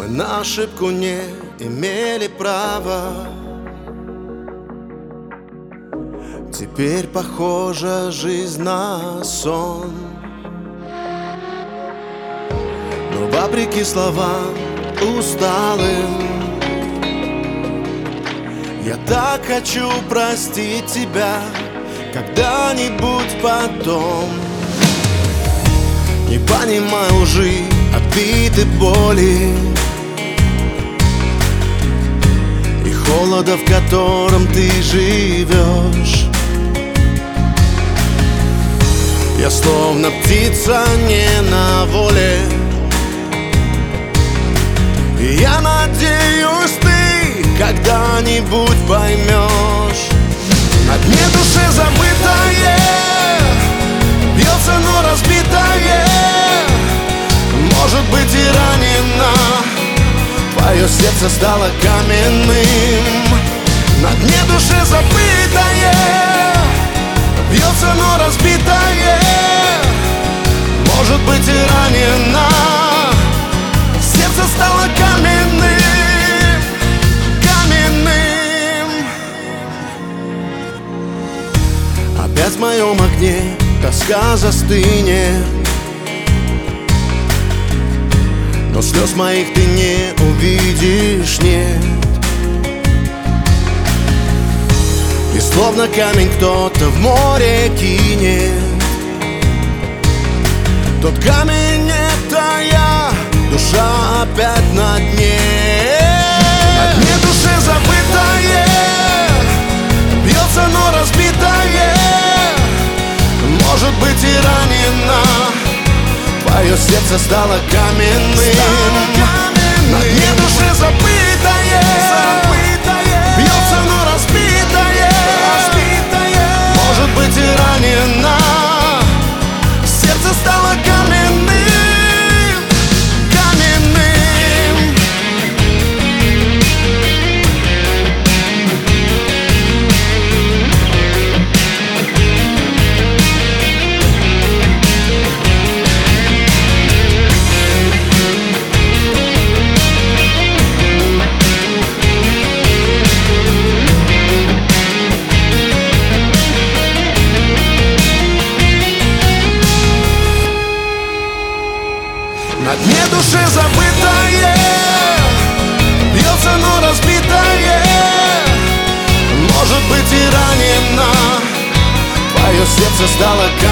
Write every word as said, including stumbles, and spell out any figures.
Мы на ошибку не имели права. Теперь похожа жизнь на сон. Но вопреки словам усталым, я так хочу простить тебя когда-нибудь потом. Не понимаю лжи, обид и боли и холода, в котором ты живешь. Я словно птица не на воле, и я надеюсь, ты когда-нибудь поймешь. На дне души забытое бьется, но разбитое. Может быть, и ранено, твое сердце стало каменным. На дне души забытое бьется, но разбитое. Может быть, и ранено, сердце стало каменным, каменным. Опять в моем огне тоска застынет, но слез моих ты не увидишь, нет. И словно камень кто-то в море кинет. Тот камень — это я, душа опять на дне. На дне души забытое бьется, но разбитое. Может быть, и ранено, твое сердце стало каменным. На дне души забытое бьется, но разбитое. Может быть, и ранено, сердце стало каменным, каменным. На дне души забытое бьется, но разбитое. Может быть, и ранено, твое сердце стало каменным.